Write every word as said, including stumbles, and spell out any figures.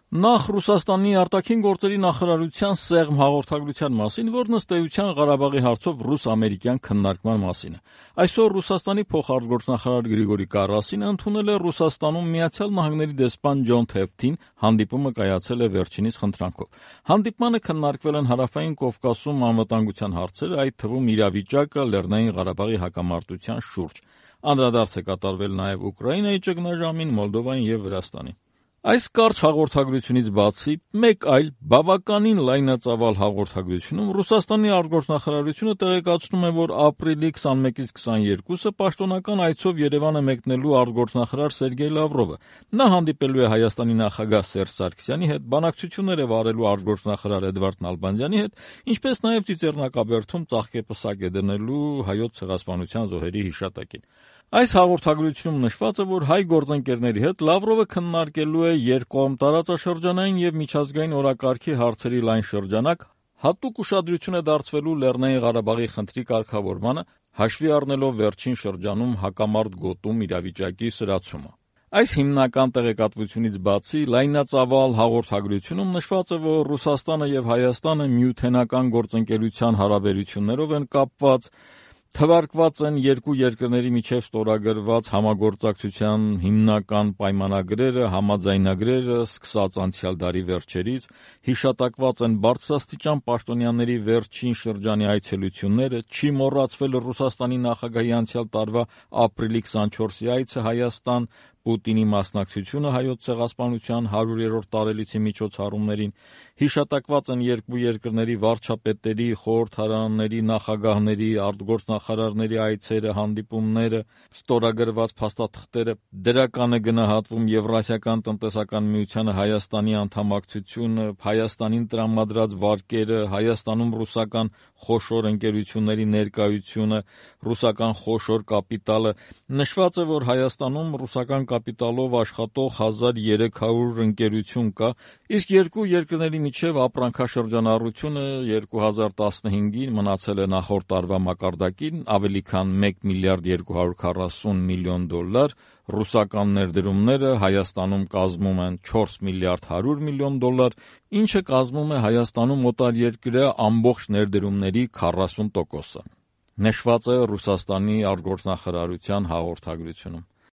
Նախ Ռուսաստանի արտաքին գործերի նախարարության սեղմ հաղորդագրության մասին, որն ըստ էության Ղարաբաղի հարցով ռուս-ամերիկյան քննարկման մասին է։ Այսօր Ռուսաստանի փոխարտգործնախարար Գրիգորի Կարասինը ընդունել է Ռուսաստանում Միացյալ Նահանգների դեսպան Ջոն Թեփթին, հանդիպումը կայացել է վերջինիս խնդրանքով։ Հանդիպմանը քննարկվել են Հարավային Կովկասում անվտանգության հարցերը, այդ թվում իրավիճակը Լեռնային Ղարաբաղի հակամարտության շուրջ։ Անդրադարձ է կատարվել նաև Ուկրաինայի ճգնաժամին, Մոլդովային և Վրաստանին։ Այս կարճ հաղորդագրությունից բացի, մեկ այլ բավականին լայնածավալ հաղորդագրությունում Ռուսաստանի արտգործնախարարությունը տեղեկացնում է, որ ապրիլի քսանմեկից քսաներկուսը պաշտոնական այցով Երևան է մեկնելու արտգործնախարար Սերգեյ Լավրովը։ Նա հանդիպելու է Հայաստանի նախագահ Սերժ Սարգսյանի հետ, բանակցություններ է վարելու արտգործնախարար Էդվարդ Նալբանդյանի հետ, ինչպես նաև Ծիծեռնակաբերդում ծաղկեպսակ է դնելու Հայոց ցեղասպանության զոհերի հիշատակին։ Այս հաղորդագրությունում նշված է, որ հայ գործընկերների հետ Լավրովը քննարկելու է երկկողմ տարածաշրջանային և միջազգային օրակարգի հարցերի լայն շրջանակ, հատուկ ուշադրություն է դարձվելու Լեռնային Ղարաբաղի խնդրի կարգավորմանը, հաշվի առնելով վերջին շրջանում հակամարտ գոտում իրավիճակի սրացումը։ Այս հիմնական տեղեկատվությունից բացի, լայնածավալ հաղորդագրությունում նշված է, որ Ռուսաստանը և Հայաստանը միութենական գործընկերության հարաբերություններով են կապված, թվարկված են երկու երկրների միջև ստորագրված համագործակցության հիմնական պայմանագրերը, համաձայնագրերը սկսած անցյալ դարի վերջերից, հիշատակված են բարձրաստիճան պաշտոնյաների վերջին շրջանի այցելությունները, չի մոռացվել Ռուսաստանի նախագահի անցյալ տարվա ապրիլի քսանչորսի այցը Հայաստան, Պուտինի մասնակցությունը Հայոց ցեղասպանության հարյուրերորդ տարելիցի միջոցառումներին, հիշատակված են երկու երկրների վարչապետերի, խորհրդարանների, նախագահների, արտգործնախարարների այցերը, հանդիպումները, ստորագրված փաստաթղթերը, դրական է գնահատվում Եվրասիական տնտեսական միությանը Հայաստանի անդամակցությունը, Հայաստանին տրամադրած վարկերը, Հայաստանում ռուսական խոշոր ընկերությունների ներկայությունը, ռուսական խոշոր կապիտալը։ Նշված է, որ Հայաստանում ռուսական կապիտալով աշխատող հազար երեք հարյուր ընկերություն կա, իսկ երկու երկրների միջև ապրանքաշրջանառությունը երկու հազար տասնհինգին մնացել է նախորդ տարվա մակարդակին, ավելի քան մեկ միլիարդ երկու հարյուր քառասուն միլիոն դոլար, ռուսական ներդրումները Հայաստանում կազմում են չորս միլիարդ հարյուր միլիոն դոլար, ինչը կազմում է Հայաստանում օտարերկրյա ամբողջ ներդրումների քառասուն տոկոսը։ Նշված է Ռուսաստանի արտգործնախարարության հաղորդագրությունում։